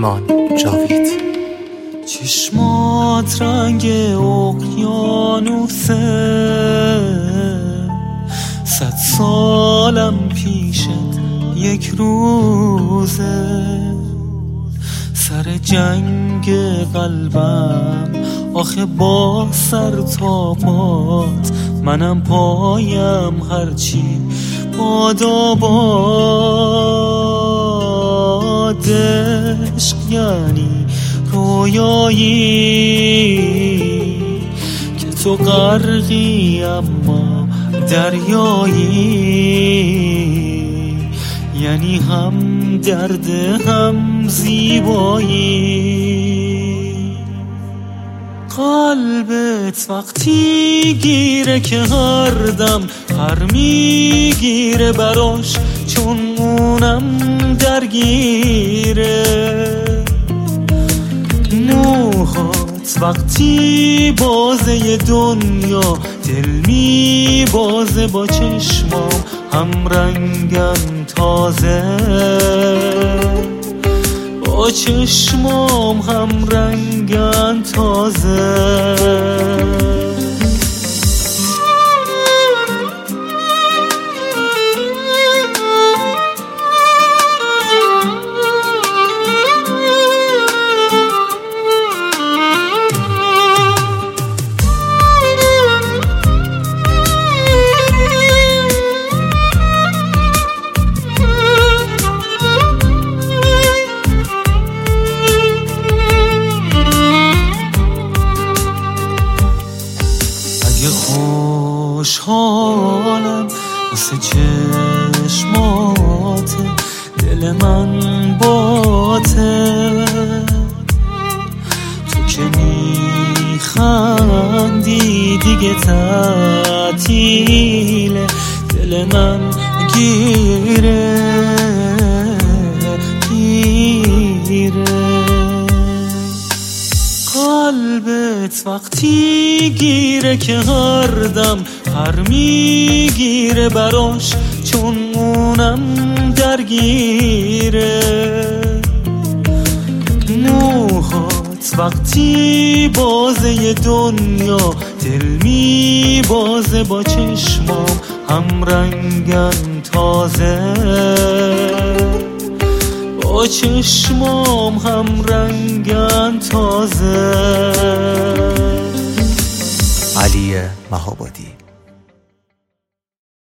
ایمان جاوید. چشمات رنگ اقیانوسه، 100 سالم پیشت یک روزه. سر جنگ قلبم آخه با سر تا پات، منم پایم هرچی باد. عشق یعنی رویایی که تو غرقی اما دریایی، یعنی هم درد هم زیبایی. قلبت وقتی گیره که هر دم هر میگیره براش، چون اونم درگیره. موهات وقتی بازه دنیا دل می بازه، با چشمام هم رنگم تازه، با چشمام هم رنگم تازه. خوشحالم واسه چشمات، دل من باته. تو که میخندی دیگه تعطیله، دل من گیره. قلبت وقتی گیره که هر دم هر میگیره براش، چون اونم درگیره. موهات وقتی بازه دنیا دل می بازه، با چشمام هم رنگم تازه، با چشمام هم رنگم تازه. علی مهابادی.